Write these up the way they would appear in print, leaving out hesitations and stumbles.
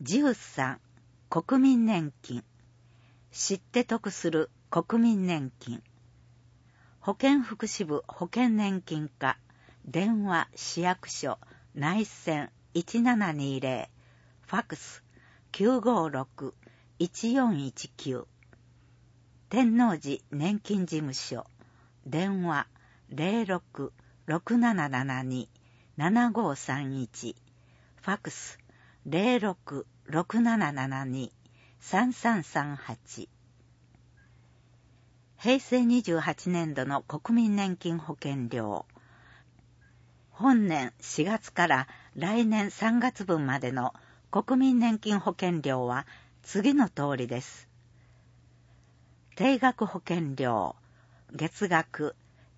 13、国民年金。知って得する国民年金。保健福祉部保険年金課、電話市役所内線1720、ファクス956-1419。天王寺年金事務所、電話06-6772-7531、ファクス06-6772-3338。平成28年度の国民年金保険料。本年4月から来年3月分までの国民年金保険料は次の通りです。定額保険料、月額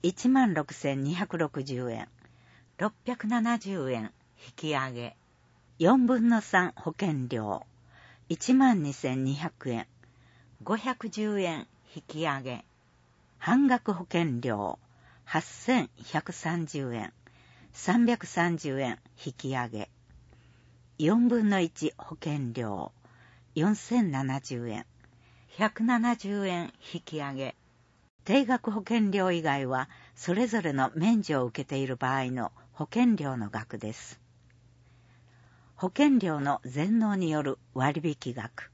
16,260円、670円引き上げ。4分の3保険料、12,200円、510円引き上げ。半額保険料、8,130円、330円引き上げ。4分の1保険料、4,070円、170円引き上げ。定額保険料以外はそれぞれの免除を受けている場合の保険料の額です。保険料の全納による割引額。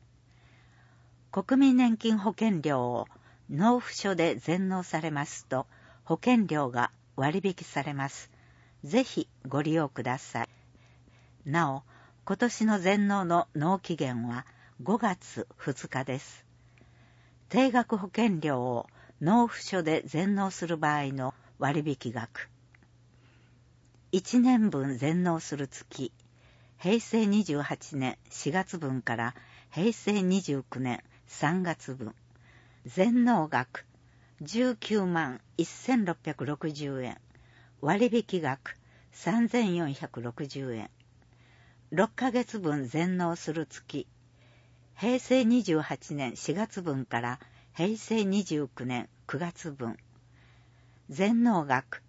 国民年金保険料を納付書で全納されますと保険料が割引されます。ぜひご利用ください。なお、今年の全納の納期限は5月2日です。定額保険料を納付書で全納する場合の割引額。1年分全納する月、平成28年4月分から平成29年3月分。全納額19万1,660円。割引額3,460円。6ヶ月分全納する月。平成28年4月分から平成29年9月分。全納額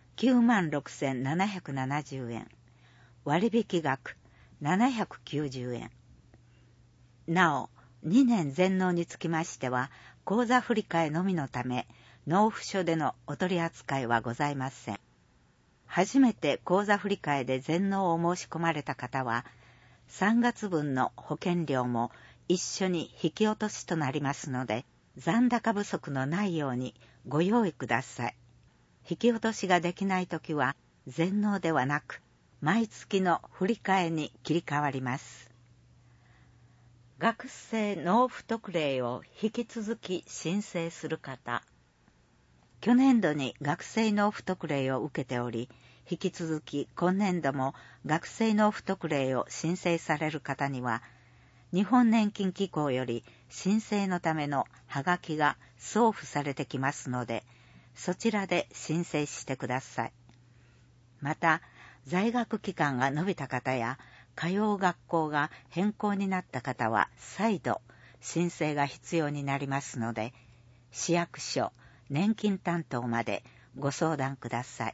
96,770円。割引額790円。なお、2年全納につきましては、口座振替のみのため、納付書でのお取り扱いはございません。初めて口座振替で全納を申し込まれた方は、3月分の保険料も一緒に引き落としとなりますので、残高不足のないようにご用意ください。引き落としができないときは、全納ではなく、毎月の振り替えに切り替わります。学生納付特例を引き続き申請する方。去年度に学生納付特例を受けており、引き続き今年度も学生納付特例を申請される方には、日本年金機構より申請のためのはがきが送付されてきますので、そちらで申請してください。また、在学期間が延びた方や、通う学校が変更になった方は再度申請が必要になりますので、市役所、年金担当までご相談ください。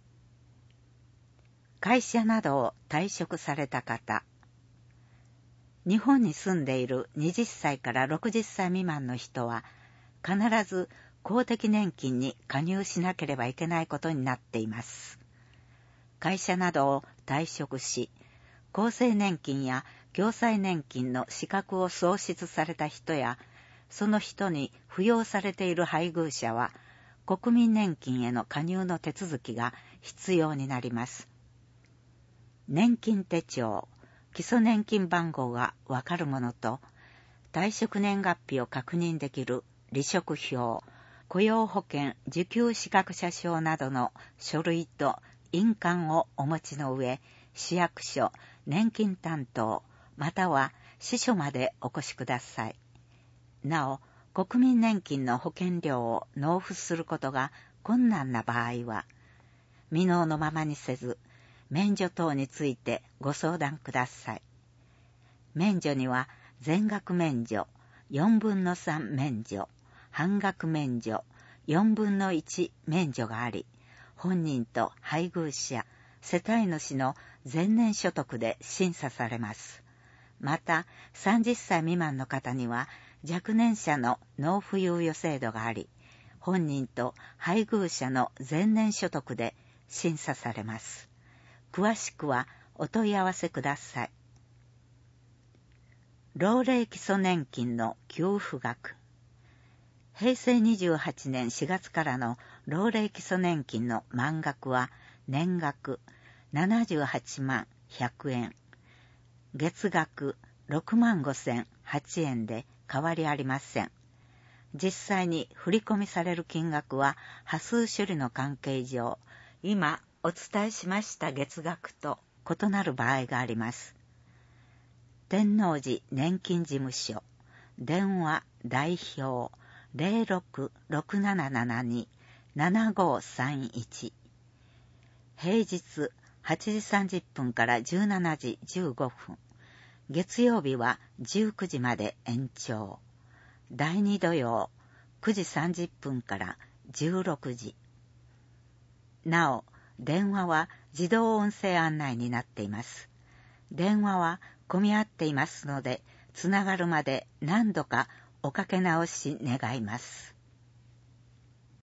会社などを退職された方。日本に住んでいる20歳から60歳未満の人は、必ず公的年金に加入しなければいけないことになっています。会社などを退職し、厚生年金や共済年金の資格を創出された人や、その人に扶養されている配偶者は、国民年金への加入の手続きが必要になります。年金手帳、基礎年金番号がわかるものと、退職年月日を確認できる離職票、雇用保険受給資格者証などの書類と印鑑をお持ちの上、市役所、年金担当、または支所までお越しください。なお、国民年金の保険料を納付することが困難な場合は、未納のままにせず、免除等についてご相談ください。免除には、全額免除、4分の3免除、半額免除、4分の1免除があり、本人と配偶者、世帯主の前年所得で審査されます。 また、30歳未満の方には若年者の納付猶予制度があり、本人と配偶者の前年所得で審査されます。詳しくはお問い合わせください。老齢基礎年金の給付額。平成28年4月からの老齢基礎年金の満額は年額78万100円、月額6万5008円で変わりありません。実際に振り込みされる金額は波数処理の関係上、今お伝えしました月額と異なる場合があります。天王寺年金事務所、電話代表 066772-7531、平日8時30分から17時15分、月曜日は19時まで延長。第2土曜9時30分から16時。なお、電話は自動音声案内になっています。電話は混み合っていますので、つながるまで何度かおかけ直し願います。